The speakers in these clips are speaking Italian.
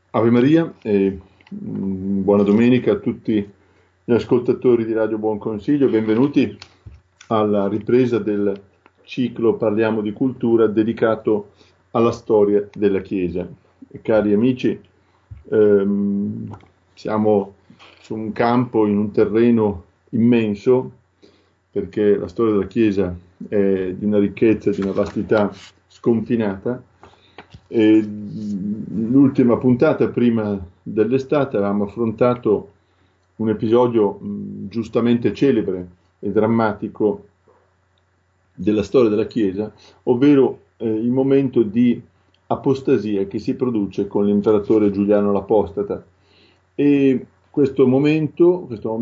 Ave Maria e buona domenica a tutti gli ascoltatori di Radio Buon Consiglio, benvenuti alla ripresa del ciclo Parliamo di Cultura dedicato alla storia della Chiesa. E cari amici, siamo su un campo, in un terreno immenso, perché la storia della Chiesa è di una ricchezza, di una vastità sconfinata. E l'ultima puntata prima dell'estate avevamo affrontato un episodio giustamente celebre e drammatico della storia della Chiesa, ovvero il momento di apostasia che si produce con l'imperatore Giuliano l'Apostata. E questo momento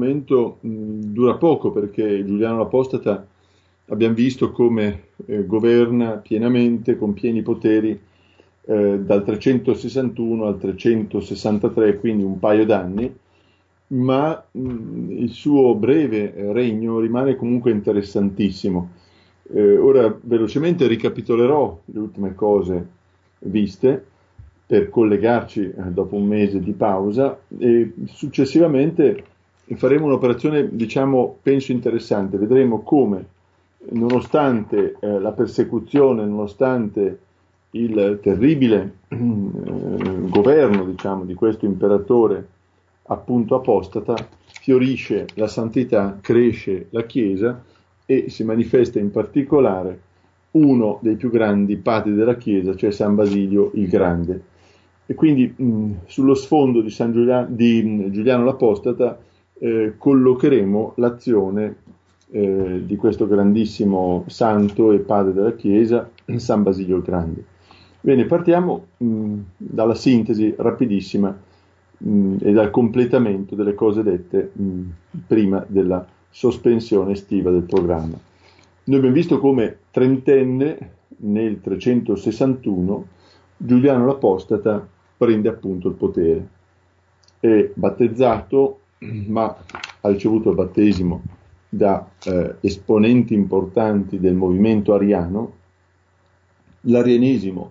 dura poco, perché Giuliano l'Apostata abbiamo visto come governa pienamente, con pieni poteri, dal 361 al 363, quindi un paio d'anni, ma il suo breve regno rimane comunque interessantissimo. Ora velocemente ricapitolerò le ultime cose viste per collegarci dopo un mese di pausa, e successivamente faremo un'operazione, diciamo, penso interessante. Vedremo come, nonostante la persecuzione, nonostante il terribile governo, diciamo, di questo imperatore appunto apostata, fiorisce la santità, cresce la Chiesa e si manifesta in particolare uno dei più grandi padri della Chiesa, cioè San Basilio il Grande. E quindi sullo sfondo di Giuliano l'Apostata collocheremo l'azione di questo grandissimo santo e padre della Chiesa, San Basilio il Grande. Bene, partiamo dalla sintesi rapidissima e dal completamento delle cose dette prima della sospensione estiva del programma. Noi abbiamo visto come trentenne, nel 361, Giuliano l'Apostata prende appunto il potere. È battezzato, ma ha ricevuto il battesimo da esponenti importanti del movimento ariano. L'arianesimo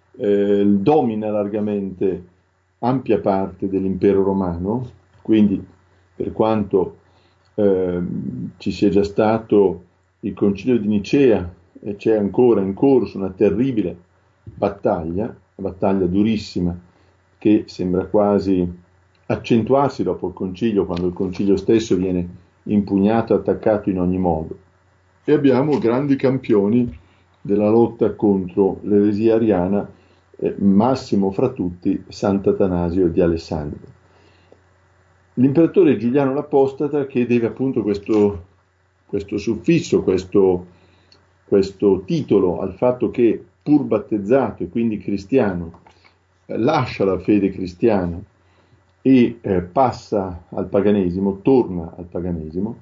domina largamente ampia parte dell'impero romano, quindi per quanto ci sia già stato il concilio di Nicea e c'è ancora in corso una terribile battaglia, una battaglia durissima che sembra quasi accentuarsi dopo il concilio, quando il concilio stesso viene impugnato e attaccato in ogni modo. E abbiamo grandi campioni della lotta contro l'eresia ariana, massimo fra tutti Sant'Atanasio di Alessandria. L'imperatore Giuliano l'Apostata, che deve appunto questo suffisso, questo titolo al fatto che, pur battezzato e quindi cristiano, lascia la fede cristiana e passa al paganesimo, torna al paganesimo,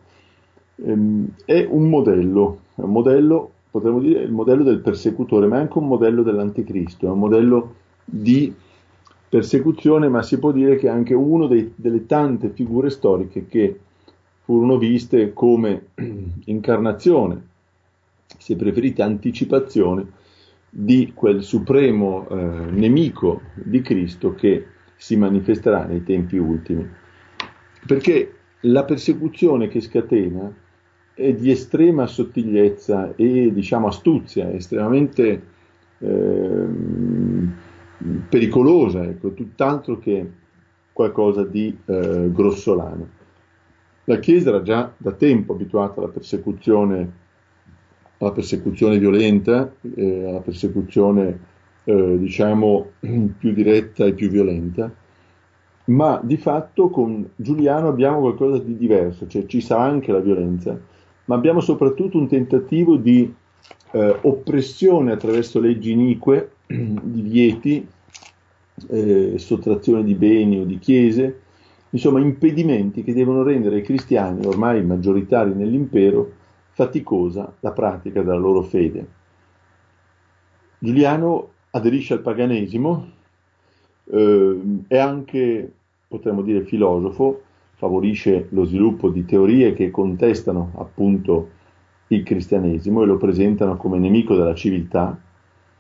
è un modello, potremmo dire il modello del persecutore, ma è anche un modello dell'anticristo, è un modello di persecuzione, ma si può dire che è anche uno delle tante figure storiche che furono viste come incarnazione, se preferite anticipazione, di quel supremo nemico di Cristo che si manifesterà nei tempi ultimi. Perché la persecuzione che scatena è di estrema sottigliezza e, diciamo, astuzia, estremamente pericolosa, ecco, tutt'altro che qualcosa di grossolano. La Chiesa era già da tempo abituata alla persecuzione violenta, alla persecuzione diciamo più diretta e più violenta, ma di fatto con Giuliano abbiamo qualcosa di diverso, cioè ci sarà anche la violenza, ma abbiamo soprattutto un tentativo di oppressione attraverso leggi inique, divieti, sottrazione di beni o di chiese, insomma impedimenti che devono rendere ai cristiani, ormai maggioritari nell'impero, faticosa la pratica della loro fede. Giuliano aderisce al paganesimo, è anche, potremmo dire, filosofo, favorisce lo sviluppo di teorie che contestano appunto il cristianesimo e lo presentano come nemico della civiltà.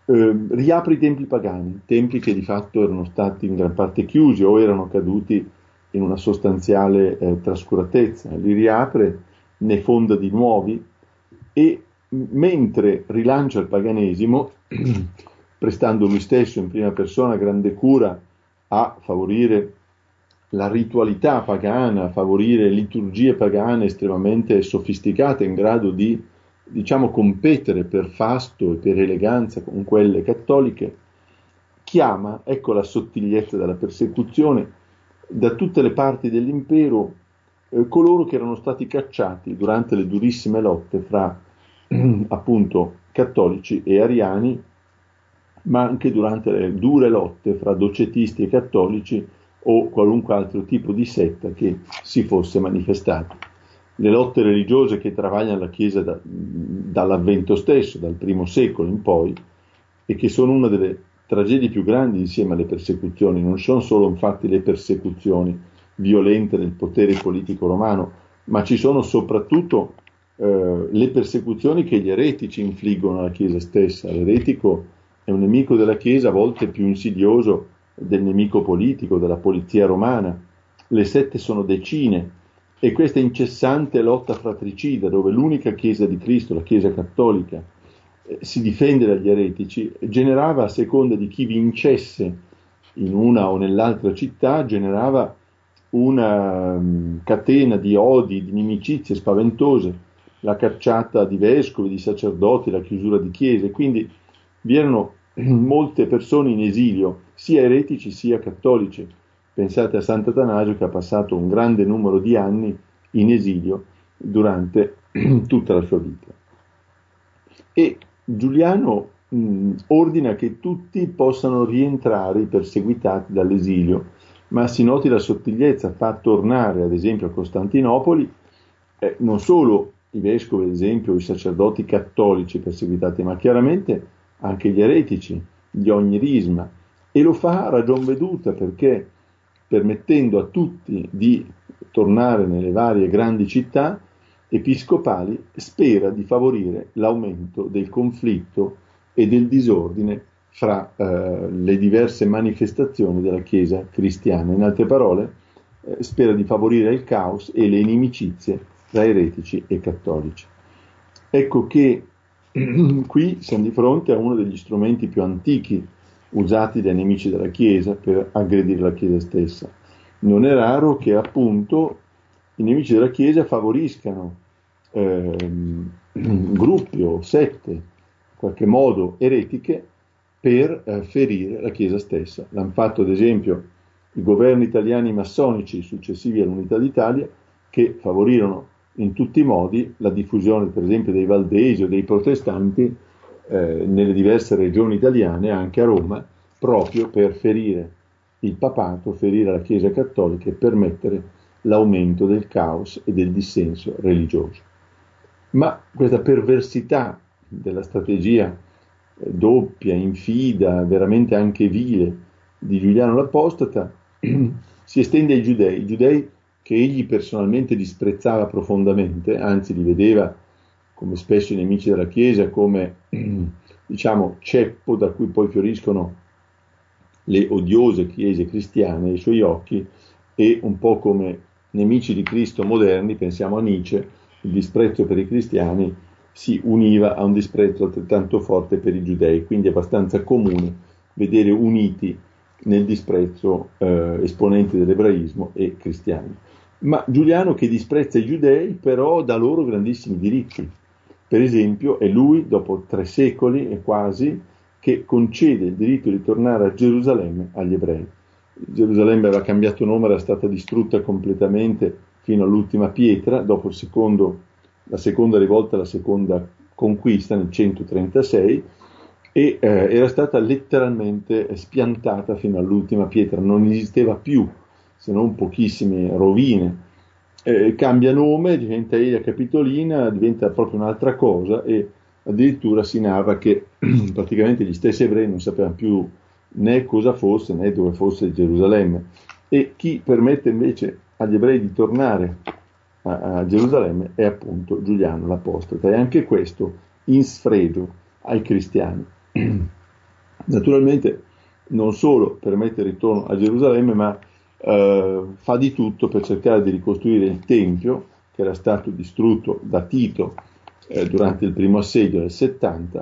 riapre i templi pagani, templi che di fatto erano stati in gran parte chiusi o erano caduti in una sostanziale trascuratezza, li riapre, ne fonda di nuovi e mentre rilancia il paganesimo, prestando lui stesso in prima persona grande cura a favorire la ritualità pagana, a favorire liturgie pagane estremamente sofisticate, in grado di, diciamo, competere per fasto e per eleganza con quelle cattoliche, chiama, ecco la sottigliezza della persecuzione, da tutte le parti dell'impero coloro che erano stati cacciati durante le durissime lotte fra appunto cattolici e ariani, ma anche durante le dure lotte fra docetisti e cattolici o qualunque altro tipo di setta che si fosse manifestato. Le lotte religiose che travagliano la Chiesa dall'avvento stesso, dal primo secolo in poi, e che sono una delle tragedie più grandi insieme alle persecuzioni. Non sono solo infatti le persecuzioni violente del potere politico romano, ma ci sono soprattutto le persecuzioni che gli eretici infliggono alla Chiesa stessa. L'eretico è un nemico della Chiesa a volte più insidioso del nemico politico, della polizia romana. Le sette sono decine e questa incessante lotta fratricida dove l'unica Chiesa di Cristo, la Chiesa cattolica, si difende dagli eretici, generava, a seconda di chi vincesse in una o nell'altra città, generava una catena di odi, di inimicizie spaventose, la cacciata di vescovi, di sacerdoti, la chiusura di chiese. Quindi vi erano molte persone in esilio, sia eretici sia cattolici. Pensate a Sant'Atanasio che ha passato un grande numero di anni in esilio durante tutta la sua vita. E Giuliano ordina che tutti possano rientrare i perseguitati dall'esilio, ma si noti la sottigliezza, fa tornare ad esempio a Costantinopoli non solo i vescovi, ad esempio i sacerdoti cattolici perseguitati, ma chiaramente anche gli eretici di ogni risma, e lo fa a ragion veduta perché permettendo a tutti di tornare nelle varie grandi città episcopali spera di favorire l'aumento del conflitto e del disordine fra le diverse manifestazioni della Chiesa cristiana. In altre parole, spera di favorire il caos e le inimicizie tra eretici e cattolici. Ecco che qui siamo di fronte a uno degli strumenti più antichi usati dai nemici della Chiesa per aggredire la Chiesa stessa. Non è raro che appunto i nemici della Chiesa favoriscano gruppi o sette, in qualche modo eretiche, per ferire la Chiesa stessa. L'hanno fatto ad esempio i governi italiani massonici successivi all'Unità d'Italia, che favorirono in tutti i modi la diffusione per esempio dei valdesi o dei protestanti nelle diverse regioni italiane, anche a Roma, proprio per ferire il papato, ferire la Chiesa cattolica e permettere l'aumento del caos e del dissenso religioso. Ma questa perversità della strategia doppia, infida, veramente anche vile di Giuliano l'Apostata si estende ai giudei che egli personalmente disprezzava profondamente, anzi li vedeva, come spesso i nemici della Chiesa, come diciamo ceppo da cui poi fioriscono le odiose chiese cristiane ai suoi occhi, e un po' come nemici di Cristo moderni, pensiamo a Nietzsche, il disprezzo per i cristiani si univa a un disprezzo altrettanto forte per i giudei, quindi è abbastanza comune vedere uniti nel disprezzo esponenti dell'ebraismo e cristiani. Ma Giuliano, che disprezza i giudei, però dà loro grandissimi diritti. Per esempio è lui, dopo 3 secoli e quasi, che concede il diritto di tornare a Gerusalemme agli ebrei. Gerusalemme aveva cambiato nome, era stata distrutta completamente fino all'ultima pietra, dopo la seconda rivolta, la seconda conquista nel 136, e era stata letteralmente spiantata fino all'ultima pietra, non esisteva più, se non pochissime rovine. Cambia nome, diventa Aelia Capitolina, diventa proprio un'altra cosa, e addirittura si narra che praticamente gli stessi ebrei non sapevano più né cosa fosse né dove fosse Gerusalemme, e chi permette invece agli ebrei di tornare a Gerusalemme è appunto Giuliano l'Apostata, e anche questo in sfregio ai cristiani. Naturalmente non solo permette il ritorno a Gerusalemme, ma fa di tutto per cercare di ricostruire il Tempio, che era stato distrutto da Tito durante il primo assedio del 70.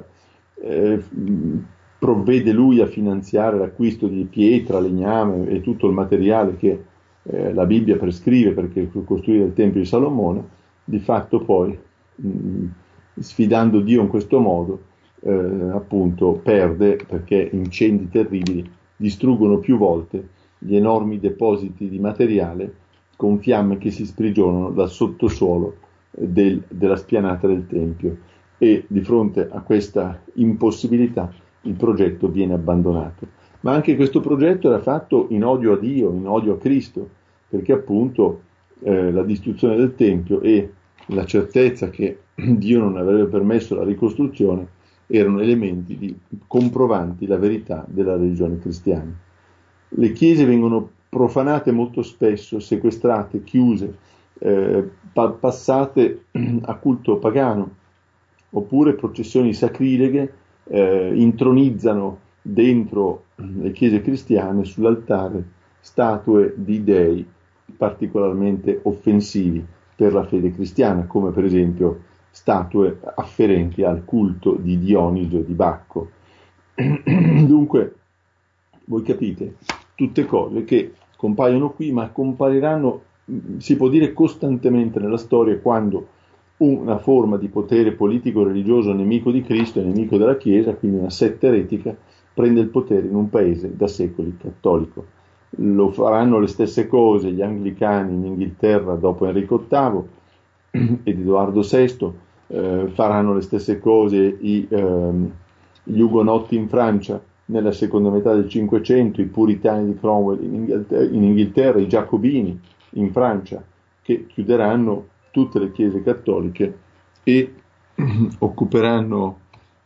Provvede lui a finanziare l'acquisto di pietra, legname e tutto il materiale che la Bibbia prescrive per costruire il Tempio di Salomone. Di fatto poi, sfidando Dio in questo modo, appunto perde, perché incendi terribili distruggono più volte gli enormi depositi di materiale con fiamme che si sprigionano dal sottosuolo della spianata del Tempio, e di fronte a questa impossibilità il progetto viene abbandonato. Ma anche questo progetto era fatto in odio a Dio, in odio a Cristo, perché appunto la distruzione del Tempio e la certezza che Dio non avrebbe permesso la ricostruzione erano elementi comprovanti la verità della religione cristiana. Le chiese vengono profanate molto spesso, sequestrate, chiuse, passate a culto pagano, oppure processioni sacrileghe intronizzano dentro le chiese cristiane sull'altare statue di dei particolarmente offensivi per la fede cristiana, come per esempio statue afferenti al culto di Dioniso e di Bacco. Dunque, voi capite, tutte cose che compaiono qui, ma compariranno, si può dire, costantemente nella storia, quando una forma di potere politico-religioso nemico di Cristo e nemico della Chiesa, quindi una setta eretica, prende il potere in un paese da secoli cattolico. Lo faranno le stesse cose gli anglicani in Inghilterra dopo Enrico VIII ed Edoardo VI, faranno le stesse cose gli ugonotti in Francia nella seconda metà del Cinquecento, i puritani di Cromwell in Inghilterra, i giacobini in Francia, che chiuderanno tutte le chiese cattoliche e occuperanno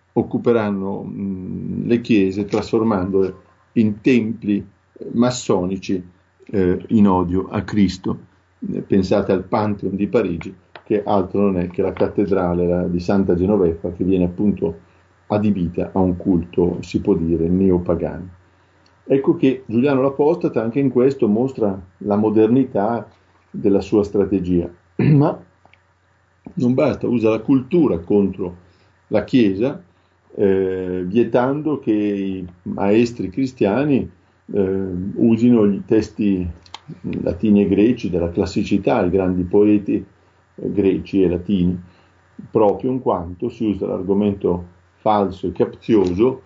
le chiese, trasformandole in templi massonici in odio a Cristo. Pensate al Pantheon di Parigi, che altro non è che la cattedrale di Santa Genoveffa, che viene appunto adibita a un culto, si può dire, neopagano. Ecco che Giuliano l'Apostata anche in questo mostra la modernità della sua strategia, ma non basta, usa la cultura contro la Chiesa, vietando che i maestri cristiani usino gli testi latini e greci della classicità, i grandi poeti greci e latini, proprio in quanto si usa l'argomento falso e capzioso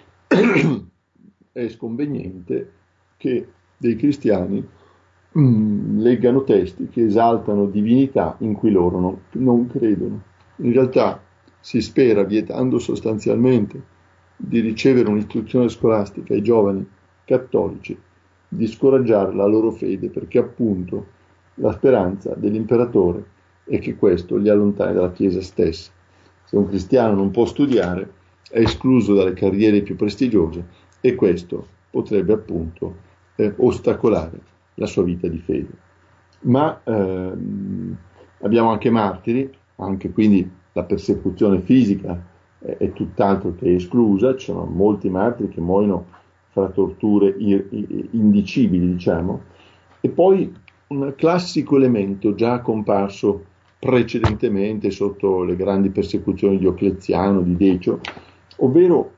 è sconveniente che dei cristiani leggano testi che esaltano divinità in cui loro non credono. In realtà si spera, vietando sostanzialmente di ricevere un'istruzione scolastica ai giovani cattolici, di scoraggiare la loro fede, perché appunto la speranza dell'imperatore è che questo li allontani dalla Chiesa stessa. Se un cristiano non può studiare, è escluso dalle carriere più prestigiose, e questo potrebbe appunto ostacolare la sua vita di fede. Ma abbiamo anche martiri, anche quindi la persecuzione fisica è tutt'altro che esclusa. Ci sono molti martiri che muoiono fra torture indicibili, diciamo. E poi un classico elemento già comparso precedentemente sotto le grandi persecuzioni di Diocleziano, di Decio, ovvero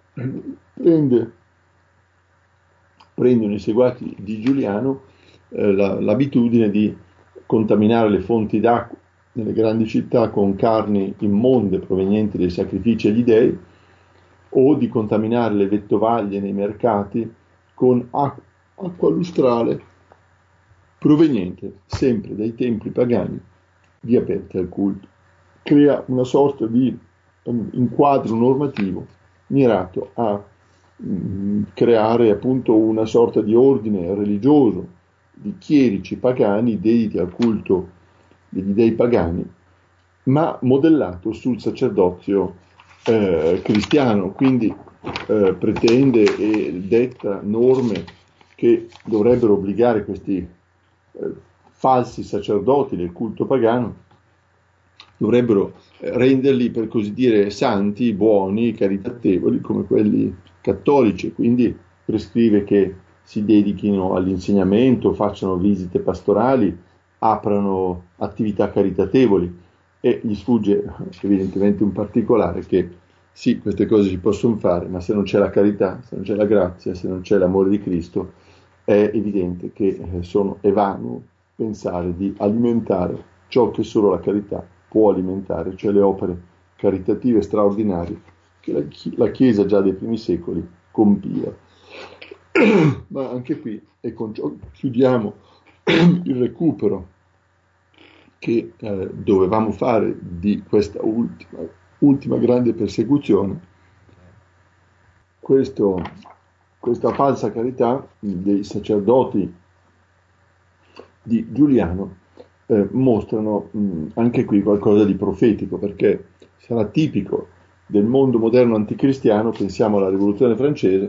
prendono i seguaci di Giuliano l'abitudine di contaminare le fonti d'acqua nelle grandi città con carni immonde provenienti dai sacrifici agli dei, o di contaminare le vettovaglie nei mercati con acqua lustrale proveniente sempre dai templi pagani di aperti al culto. Crea una sorta di inquadro normativo mirato a creare appunto una sorta di ordine religioso di chierici pagani dediti al culto degli dei pagani, ma modellato sul sacerdozio cristiano. Quindi pretende e detta norme che dovrebbero obbligare questi falsi sacerdoti del culto pagano, dovrebbero renderli, per così dire, santi, buoni, caritatevoli, come quelli cattolici, quindi prescrive che si dedichino all'insegnamento, facciano visite pastorali, aprano attività caritatevoli, e gli sfugge evidentemente un particolare, che sì, queste cose si possono fare, ma se non c'è la carità, se non c'è la grazia, se non c'è l'amore di Cristo, è evidente che è vano pensare di alimentare ciò che solo la carità può alimentare, cioè le opere caritative straordinarie che la Chiesa già dei primi secoli compia. Ma anche qui, e con ciò chiudiamo il recupero che dovevamo fare di questa ultima grande persecuzione, questa falsa carità dei sacerdoti di Giuliano mostrano anche qui qualcosa di profetico, perché sarà tipico del mondo moderno anticristiano. Pensiamo alla Rivoluzione francese,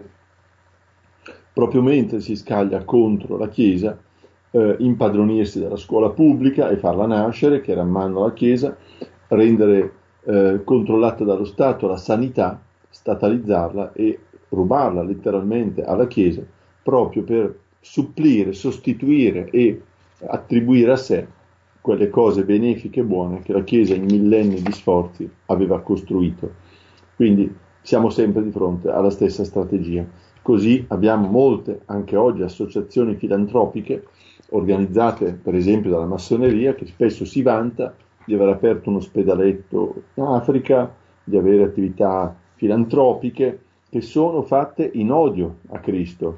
proprio mentre si scaglia contro la Chiesa, impadronirsi della scuola pubblica e farla nascere, che era in mano alla Chiesa, rendere controllata dallo Stato la sanità, statalizzarla e rubarla letteralmente alla Chiesa, proprio per supplire, sostituire e attribuire a sé quelle cose benefiche e buone che la Chiesa in millenni di sforzi aveva costruito. Quindi siamo sempre di fronte alla stessa strategia. Così abbiamo molte, anche oggi, associazioni filantropiche organizzate per esempio dalla massoneria, che spesso si vanta di aver aperto un ospedaletto in Africa, di avere attività filantropiche che sono fatte in odio a Cristo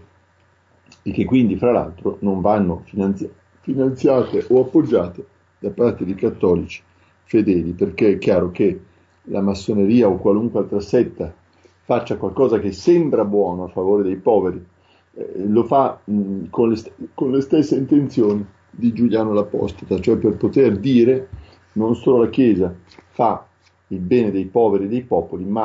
e che quindi fra l'altro non vanno finanziate o appoggiate da parte di cattolici fedeli, perché è chiaro che la massoneria o qualunque altra setta faccia qualcosa che sembra buono a favore dei poveri, lo fa con le stesse intenzioni di Giuliano l'Apostata, cioè per poter dire non solo la Chiesa fa il bene dei poveri e dei popoli, ma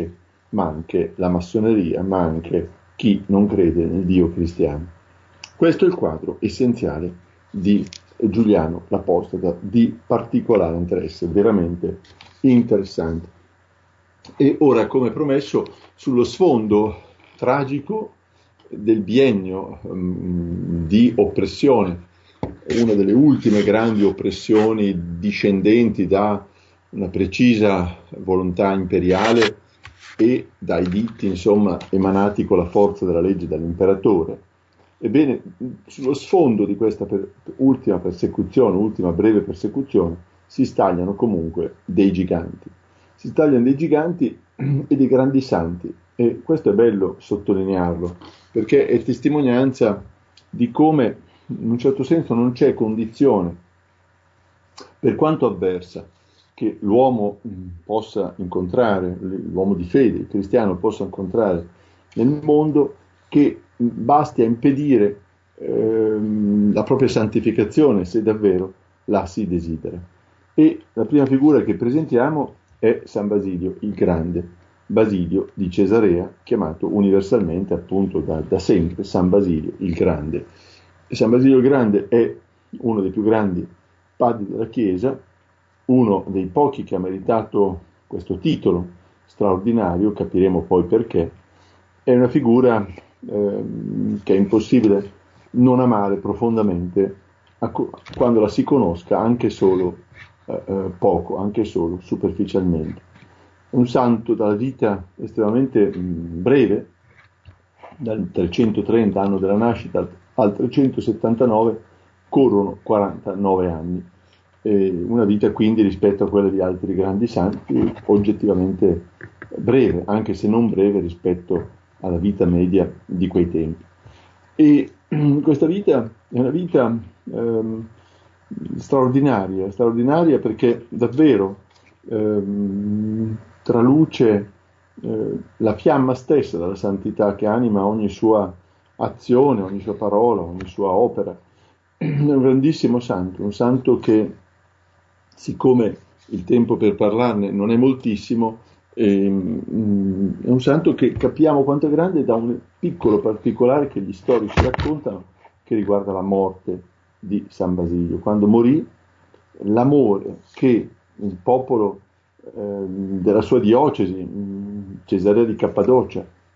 anche la massoneria, ma anche chi non crede nel Dio cristiano. Questo è il quadro essenziale di Giuliano l'Apostata, di particolare interesse, veramente interessante. E ora, come promesso, sullo sfondo tragico del biennio di oppressione, una delle ultime grandi oppressioni discendenti da una precisa volontà imperiale e dai editti, insomma, emanati con la forza della legge dall'imperatore. Ebbene, sullo sfondo di questa ultima persecuzione, ultima breve persecuzione, si stagliano comunque dei giganti. Si stagliano dei giganti e dei grandi santi, e questo è bello sottolinearlo, perché è testimonianza di come, in un certo senso, non c'è condizione, per quanto avversa, che l'uomo possa incontrare, l'uomo di fede, il cristiano possa incontrare nel mondo, che basti a impedire la propria santificazione, se davvero la si desidera. E la prima figura che presentiamo è San Basilio il Grande, Basilio di Cesarea, chiamato universalmente appunto da sempre San Basilio il Grande. E San Basilio il Grande è uno dei più grandi padri della Chiesa, uno dei pochi che ha meritato questo titolo straordinario, capiremo poi perché. È una figura che è impossibile non amare profondamente quando la si conosca anche solo poco, anche solo superficialmente. Un santo dalla vita estremamente breve, dal 330 anno della nascita al 379 corrono 49 anni, una vita quindi rispetto a quella di altri grandi santi oggettivamente breve, anche se non breve rispetto alla vita media di quei tempi. E questa vita è una vita straordinaria perché davvero traluce la fiamma stessa della santità che anima ogni sua azione, ogni sua parola, ogni sua opera. È un grandissimo santo, un santo che, siccome il tempo per parlarne non è moltissimo, è un santo che capiamo quanto è grande da un piccolo particolare che gli storici raccontano, che riguarda la morte di San Basilio. Quando morì, l'amore che il popolo della sua diocesi, Cesarea di Cappadocia,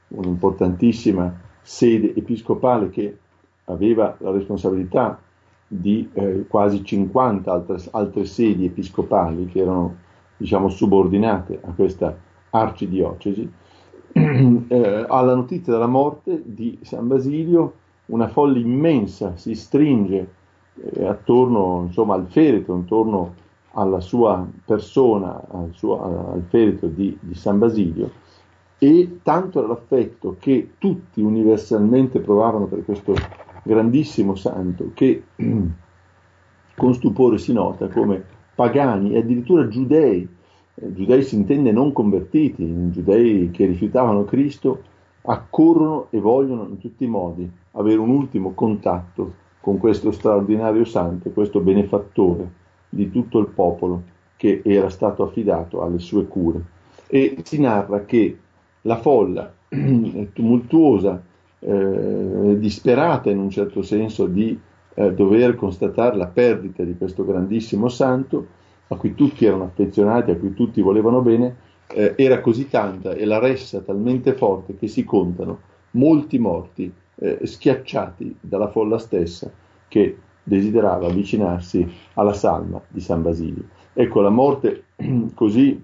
un'importantissima sede episcopale che aveva la responsabilità di quasi 50 altre sedi episcopali che erano, diciamo, subordinate a questa arcidiocesi. Alla notizia della morte di San Basilio una folla immensa si stringe attorno, insomma, al feretro, intorno alla sua persona, al feretro di San Basilio, e tanto era l'affetto che tutti universalmente provavano per questo grandissimo santo che con stupore si nota come pagani e addirittura giudei si intende non convertiti, giudei che rifiutavano Cristo, accorrono e vogliono in tutti i modi avere un ultimo contatto con questo straordinario santo, questo benefattore di tutto il popolo che era stato affidato alle sue cure. E si narra che la folla tumultuosa, disperata in un certo senso di dover constatare la perdita di questo grandissimo santo, a cui tutti erano affezionati, a cui tutti volevano bene, era così tanta e la ressa talmente forte che si contano molti morti schiacciati dalla folla stessa che desiderava avvicinarsi alla salma di San Basilio. Ecco, la morte così,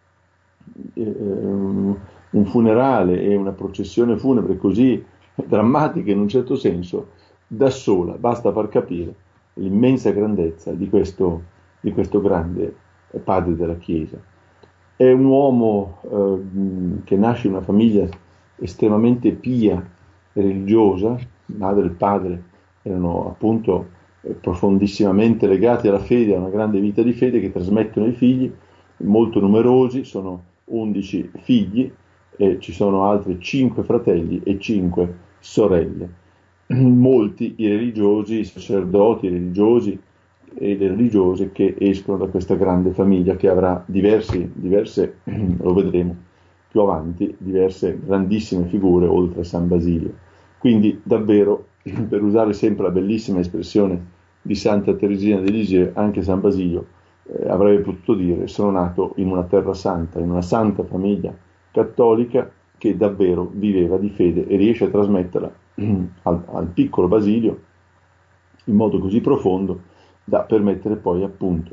un funerale e una processione funebre così drammatica in un certo senso, da sola basta far capire l'immensa grandezza di questo grande padre della Chiesa. È un uomo che nasce in una famiglia estremamente pia e religiosa, madre e padre erano appunto profondissimamente legati alla fede, a una grande vita di fede che trasmettono ai figli, molto numerosi, sono 11 figli e ci sono altri 5 fratelli e 5 sorelle. Molti i religiosi, i sacerdoti, i religiosi e le religiose che escono da questa grande famiglia che avrà diverse, lo vedremo più avanti, diverse grandissime figure oltre a San Basilio. Quindi davvero, per usare sempre la bellissima espressione di Santa Teresina di Lisieux, anche San Basilio avrebbe potuto dire: sono nato in una terra santa, in una santa famiglia cattolica che davvero viveva di fede e riesce a trasmetterla al piccolo Basilio in modo così profondo da permettere poi appunto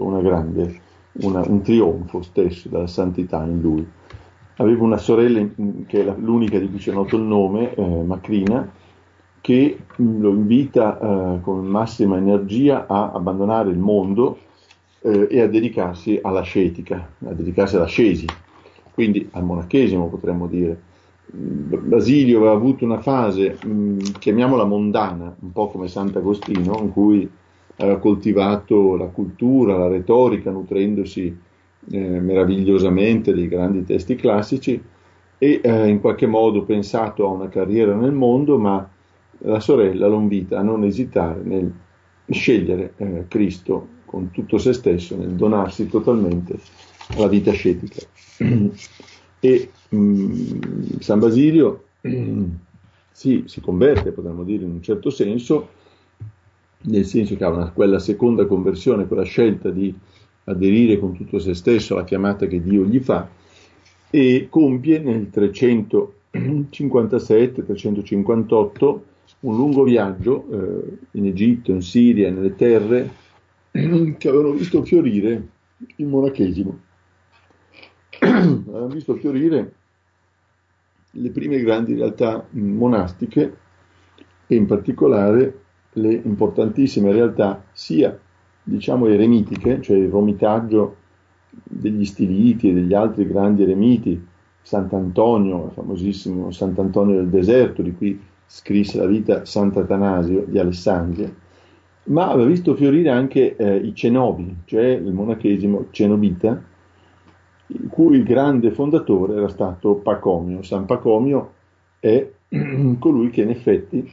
un trionfo stesso della santità in lui. Avevo una sorella che è l'unica di cui c'è noto il nome, Macrina, che lo invita con massima energia a abbandonare il mondo e a dedicarsi all'ascetica, a dedicarsi all'ascesi, quindi al monachesimo potremmo dire. Basilio aveva avuto una fase, chiamiamola mondana, un po' come Sant'Agostino, in cui aveva coltivato la cultura, la retorica, nutrendosi meravigliosamente dei grandi testi classici e in qualche modo pensato a una carriera nel mondo, ma la sorella lo invita a non esitare nel scegliere Cristo con tutto se stesso, nel donarsi totalmente alla vita ascetica. E San Basilio si converte, potremmo dire in un certo senso, nel senso che ha quella seconda conversione, quella scelta di aderire con tutto se stesso alla chiamata che Dio gli fa, e compie nel 357-358 un lungo viaggio in Egitto, in Siria, nelle terre che avevano visto fiorire il monachesimo. Avevano visto fiorire le prime grandi realtà monastiche e in particolare le importantissime realtà sia, diciamo, eremitiche, cioè il romitaggio degli Stiliti e degli altri grandi eremiti, Sant'Antonio, il famosissimo Sant'Antonio del Deserto, di cui scrisse la vita Sant'Atanasio di Alessandria, ma aveva visto fiorire anche i cenobi, cioè il monachesimo cenobita, il cui grande fondatore era stato Pacomio. San Pacomio è colui che in effetti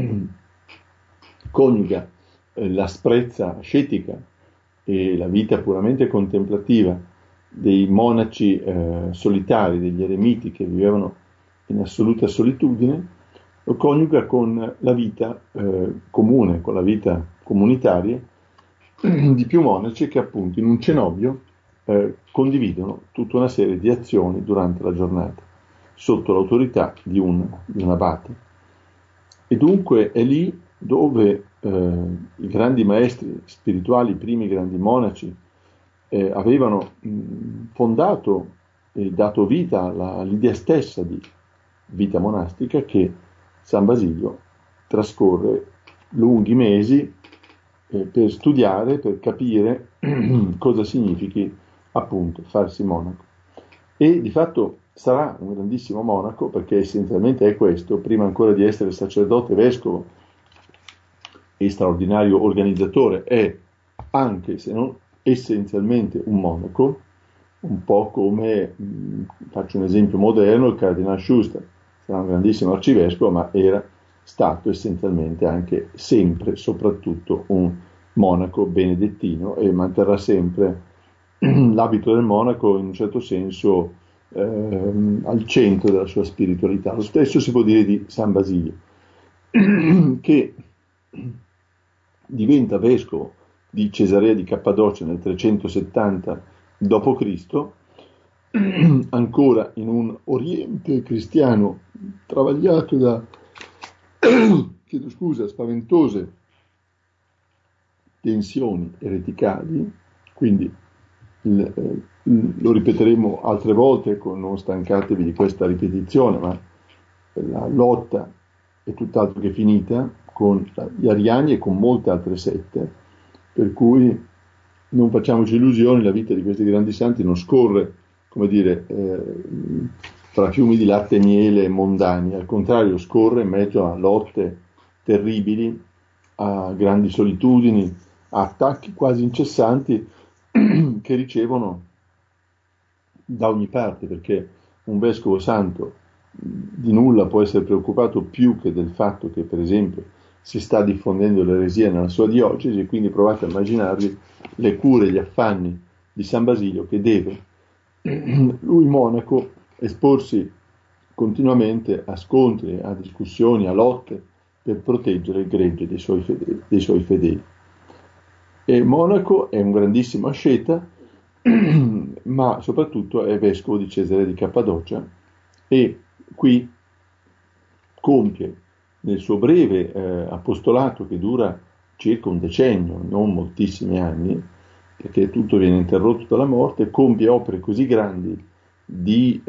coniuga l'asprezza ascetica e la vita puramente contemplativa dei monaci solitari, degli eremiti che vivevano in assoluta solitudine, lo coniuga con la vita comune, con la vita comunitaria di più monaci che appunto in un cenobio condividono tutta una serie di azioni durante la giornata. sotto l'autorità di un abate. E dunque è lì dove i grandi maestri spirituali, i primi grandi monaci, avevano fondato e dato vita all'idea stessa di vita monastica, che San Basilio trascorre lunghi mesi per studiare, per capire cosa significhi appunto farsi monaco. E di fatto sarà un grandissimo monaco, perché essenzialmente è questo, prima ancora di essere sacerdote, vescovo e straordinario organizzatore, è anche, se non essenzialmente, un monaco, un po' come, faccio un esempio moderno, il Cardinal Schuster. Sarà un grandissimo arcivescovo, ma era stato essenzialmente anche sempre, soprattutto, un monaco benedettino, e manterrà sempre l'abito del monaco in un certo senso al centro della sua spiritualità. Lo stesso si può dire di San Basilio, che diventa vescovo di Cesarea di Cappadocia nel 370 d.C., ancora in un Oriente cristiano travagliato da spaventose tensioni ereticali. Quindi lo ripeteremo altre volte, non stancatevi di questa ripetizione, ma la lotta è tutt'altro che finita con gli ariani e con molte altre sette, per cui non facciamoci illusioni, la vita di questi grandi santi non scorre, come dire, tra fiumi di latte e miele mondani, al contrario scorre in mezzo a lotte terribili, a grandi solitudini, a attacchi quasi incessanti che ricevono da ogni parte, perché un vescovo santo di nulla può essere preoccupato più che del fatto che, per esempio, si sta diffondendo l'eresia nella sua diocesi, e quindi provate a immaginarvi le cure e gli affanni di San Basilio, che deve, lui monaco, esporsi continuamente a scontri, a discussioni, a lotte per proteggere il gregge dei suoi fedeli. E monaco è un grandissimo asceta, ma soprattutto è vescovo di Cesarea di Cappadocia, e qui compie nel suo breve apostolato, che dura circa un decennio, non moltissimi anni, perché tutto viene interrotto dalla morte, compie opere così grandi di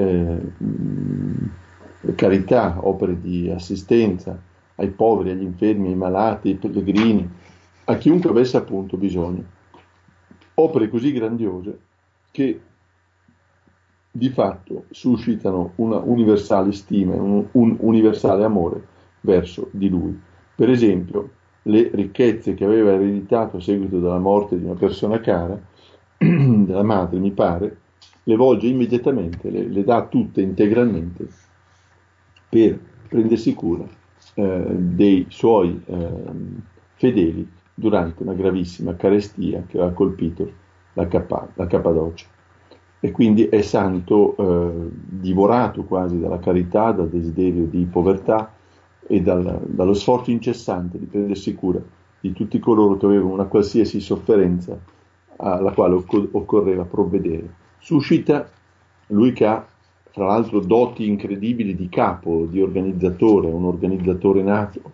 carità, opere di assistenza ai poveri, agli infermi, ai malati, ai pellegrini, a chiunque avesse appunto bisogno. Opere così grandiose che di fatto suscitano una universale stima, un universale amore verso di lui. Per esempio, le ricchezze che aveva ereditato a seguito della morte di una persona cara, della madre mi pare, le volge immediatamente, le dà tutte integralmente per prendersi cura dei suoi fedeli durante una gravissima carestia che aveva colpito la Cappadocia. E quindi è santo divorato quasi dalla carità, dal desiderio di povertà e dallo sforzo incessante di prendersi cura di tutti coloro che avevano una qualsiasi sofferenza alla quale occorreva provvedere. Suscita, lui che ha tra l'altro doti incredibili di capo, di organizzatore, un organizzatore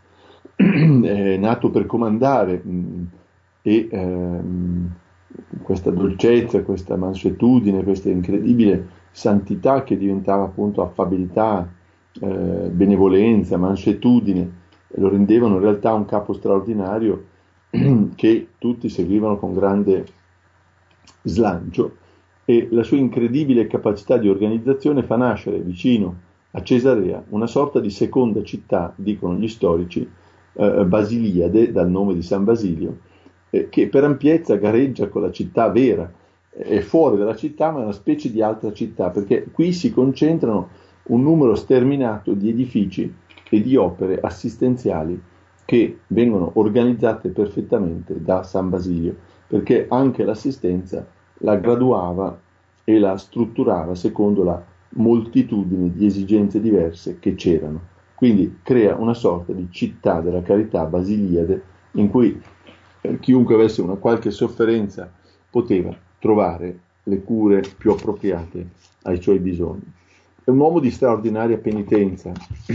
nato per comandare, e questa dolcezza, questa mansuetudine, questa incredibile santità che diventava appunto affabilità, benevolenza, mansuetudine, lo rendevano in realtà un capo straordinario che tutti seguivano con grande slancio, e la sua incredibile capacità di organizzazione fa nascere vicino a Cesarea una sorta di seconda città, dicono gli storici, Basiliade, dal nome di San Basilio, che per ampiezza gareggia con la città vera, è fuori dalla città ma è una specie di altra città, perché qui si concentrano un numero sterminato di edifici e di opere assistenziali che vengono organizzate perfettamente da San Basilio, perché anche l'assistenza la graduava e la strutturava secondo la moltitudine di esigenze diverse che c'erano. Quindi crea una sorta di città della carità, Basiliade, in cui chiunque avesse una qualche sofferenza poteva trovare le cure più appropriate ai suoi bisogni. È un uomo di straordinaria penitenza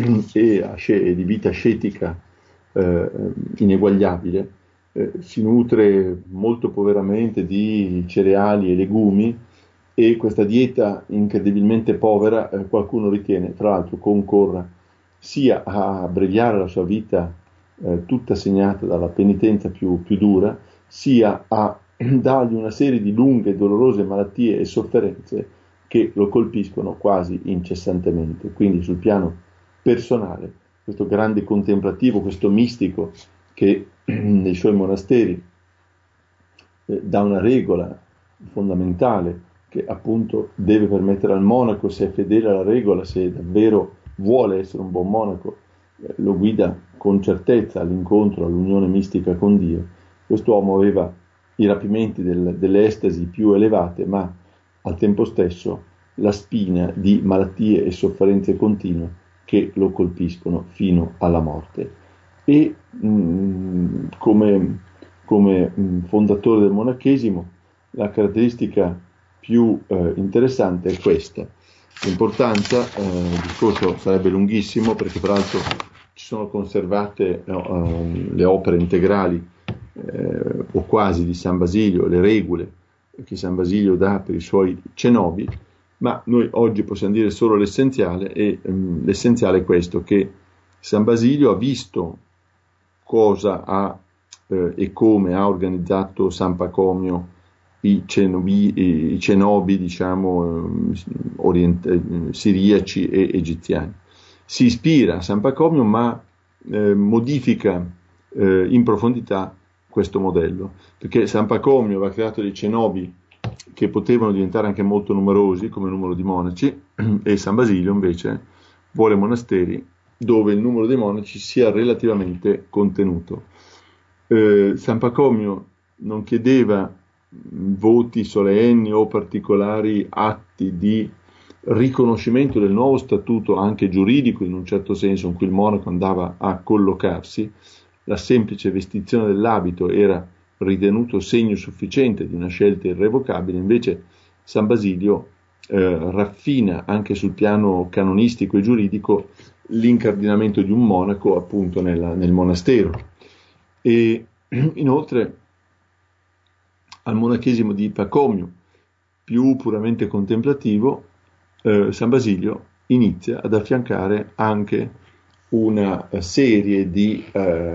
e di vita ascetica ineguagliabile. Si nutre molto poveramente di cereali e legumi, e questa dieta incredibilmente povera, qualcuno ritiene, tra l'altro, concorra sia a abbreviare la sua vita tutta segnata dalla penitenza più dura, sia a dargli una serie di lunghe e dolorose malattie e sofferenze che lo colpiscono quasi incessantemente. Quindi sul piano personale, questo grande contemplativo, questo mistico che nei suoi monasteri dà una regola fondamentale che appunto deve permettere al monaco, se è fedele alla regola, se davvero vuole essere un buon monaco, lo guida con certezza all'incontro, all'unione mistica con Dio. Quest'uomo aveva i rapimenti delle estasi più elevate, ma al tempo stesso la spina di malattie e sofferenze continue che lo colpiscono fino alla morte. E come fondatore del monachesimo, la caratteristica più interessante è questa. L'importanza, il discorso sarebbe lunghissimo perché peraltro ci sono conservate le opere integrali o quasi di San Basilio, le regole che San Basilio dà per i suoi cenobi, ma noi oggi possiamo dire solo l'essenziale, e l'essenziale è questo, che San Basilio ha visto cosa ha e come ha organizzato San Pacomio i cenobi, diciamo, siriaci e egiziani. Si ispira a San Pacomio, ma modifica in profondità questo modello, perché San Pacomio aveva creato dei cenobi che potevano diventare anche molto numerosi come numero di monaci, e San Basilio invece vuole monasteri dove il numero dei monaci sia relativamente contenuto. San Pacomio non chiedeva voti solenni o particolari atti di riconoscimento del nuovo statuto anche giuridico, in un certo senso, in cui il monaco andava a collocarsi. La semplice vestizione dell'abito era ritenuto segno sufficiente di una scelta irrevocabile. Invece San Basilio raffina anche sul piano canonistico e giuridico l'incardinamento di un monaco appunto nel monastero. E inoltre al monachesimo di Pacomio, più puramente contemplativo, San Basilio inizia ad affiancare anche una serie di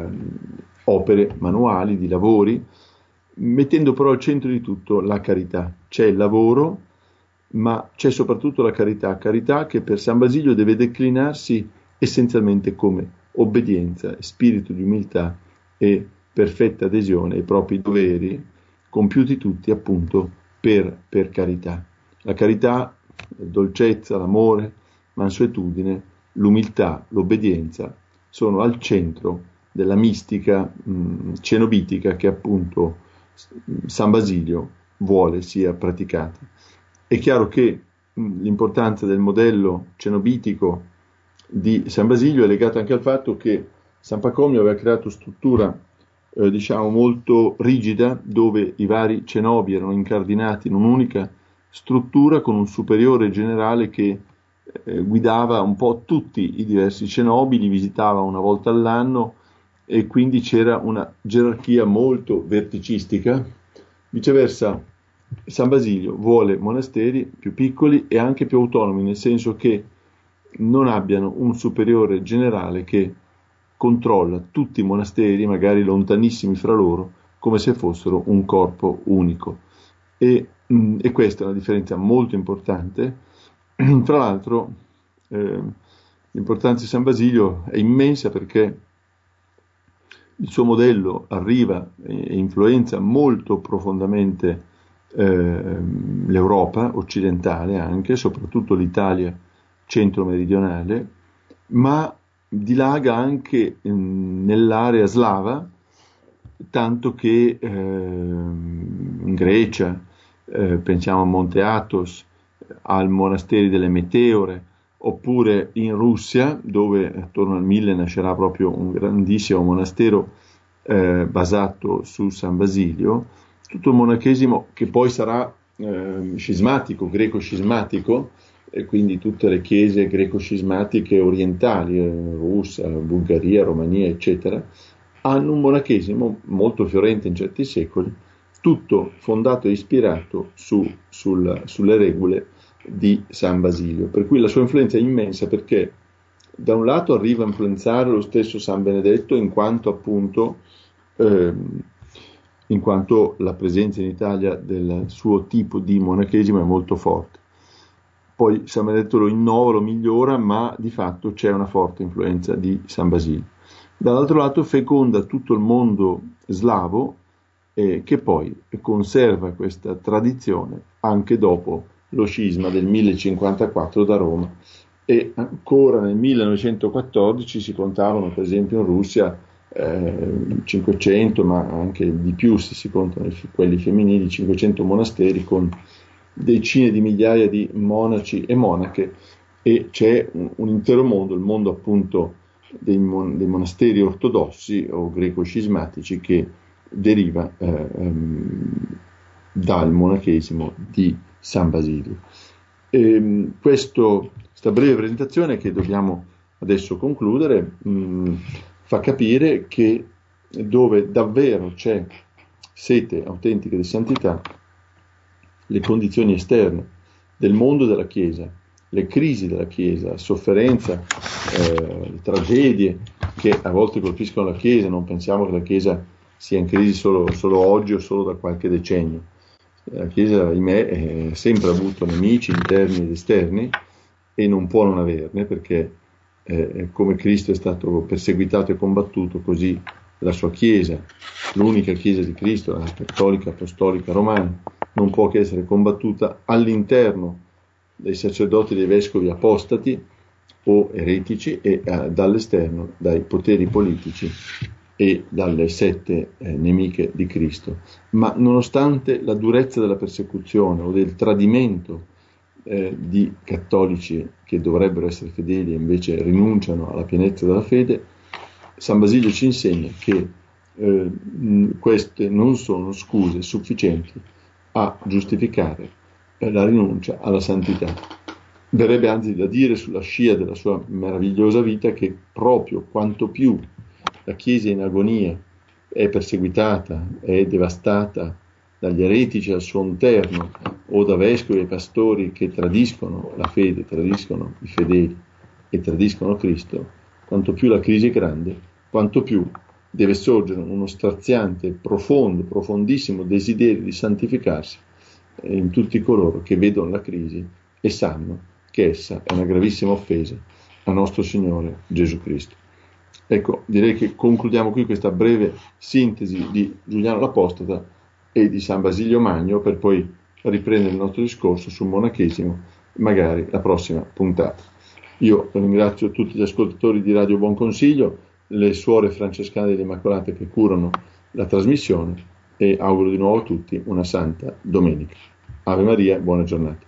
opere manuali, di lavori, mettendo però al centro di tutto la carità. C'è il lavoro, ma c'è soprattutto la carità che per San Basilio deve declinarsi essenzialmente come obbedienza, spirito di umiltà e perfetta adesione ai propri doveri, compiuti tutti appunto per carità. La carità, la dolcezza, l'amore, mansuetudine, l'umiltà, l'obbedienza sono al centro della mistica cenobitica che appunto San Basilio vuole sia praticata. È chiaro che l'importanza del modello cenobitico di San Basilio è legata anche al fatto che San Pacomio aveva creato struttura diciamo molto rigida, dove i vari cenobi erano incardinati in un'unica struttura con un superiore generale che guidava un po' tutti i diversi cenobi, li visitava una volta all'anno, e quindi c'era una gerarchia molto verticistica. Viceversa, San Basilio vuole monasteri più piccoli e anche più autonomi, nel senso che non abbiano un superiore generale che controlla tutti i monasteri, magari lontanissimi fra loro, come se fossero un corpo unico. E questa è una differenza molto importante. Tra l'altro, l'importanza di San Basilio è immensa perché il suo modello arriva e influenza molto profondamente l'Europa occidentale, anche, soprattutto l'Italia centro-meridionale, ma dilaga anche nell'area slava, tanto che in Grecia, pensiamo a Monte Athos, al monastero delle Meteore, oppure in Russia, dove attorno al 1000 nascerà proprio un grandissimo monastero basato su San Basilio, tutto il monachesimo che poi sarà scismatico, greco-scismatico, e quindi tutte le chiese greco-scismatiche orientali, Russia, Bulgaria, Romania, eccetera, hanno un monachesimo molto fiorente in certi secoli, tutto fondato e ispirato sulle regole di San Basilio, per cui la sua influenza è immensa, perché da un lato arriva a influenzare lo stesso San Benedetto in quanto appunto in quanto la presenza in Italia del suo tipo di monachesimo è molto forte. Poi San Benedetto lo innova, lo migliora, ma di fatto c'è una forte influenza di San Basilio. Dall'altro lato feconda tutto il mondo slavo, che poi conserva questa tradizione anche dopo lo scisma del 1054 da Roma, e ancora nel 1914 si contavano per esempio in Russia 500, ma anche di più se si contano quelli femminili, 500 monasteri con decine di migliaia di monaci e monache, e c'è un intero mondo, il mondo appunto dei monasteri ortodossi o greco-scismatici, che deriva dal monachesimo di San Basilio. Questa breve presentazione, che dobbiamo adesso concludere, fa capire che dove davvero c'è sete autentica di santità, le condizioni esterne del mondo della Chiesa, le crisi della Chiesa, la sofferenza, le tragedie che a volte colpiscono la Chiesa, non pensiamo che la Chiesa sia in crisi solo oggi o solo da qualche decennio. La Chiesa, ahimè, ha sempre avuto nemici interni ed esterni, e non può non averne, perché come Cristo è stato perseguitato e combattuto, così la sua Chiesa, l'unica Chiesa di Cristo, la cattolica, apostolica, romana, non può che essere combattuta all'interno dai sacerdoti, dei vescovi apostati o eretici, e dall'esterno dai poteri politici e dalle sette nemiche di Cristo. Ma nonostante la durezza della persecuzione o del tradimento di cattolici che dovrebbero essere fedeli e invece rinunciano alla pienezza della fede, San Basilio ci insegna che queste non sono scuse sufficienti a giustificare la rinuncia alla santità. Verrebbe anzi da dire, sulla scia della sua meravigliosa vita, che proprio quanto più la Chiesa in agonia è perseguitata, è devastata dagli eretici al suo interno, o da vescovi e pastori che tradiscono la fede, tradiscono i fedeli e tradiscono Cristo, quanto più la crisi è grande, quanto più deve sorgere uno straziante, profondo, profondissimo desiderio di santificarsi in tutti coloro che vedono la crisi e sanno che essa è una gravissima offesa a nostro Signore Gesù Cristo. Ecco, direi che concludiamo qui questa breve sintesi di Giuliano l'Apostata e di San Basilio Magno, per poi riprendere il nostro discorso sul monachesimo, magari la prossima puntata. Io ringrazio tutti gli ascoltatori di Radio Buon Consiglio, le suore francescane dell'Immacolata che curano la trasmissione, e auguro di nuovo a tutti una santa domenica. Ave Maria, buona giornata.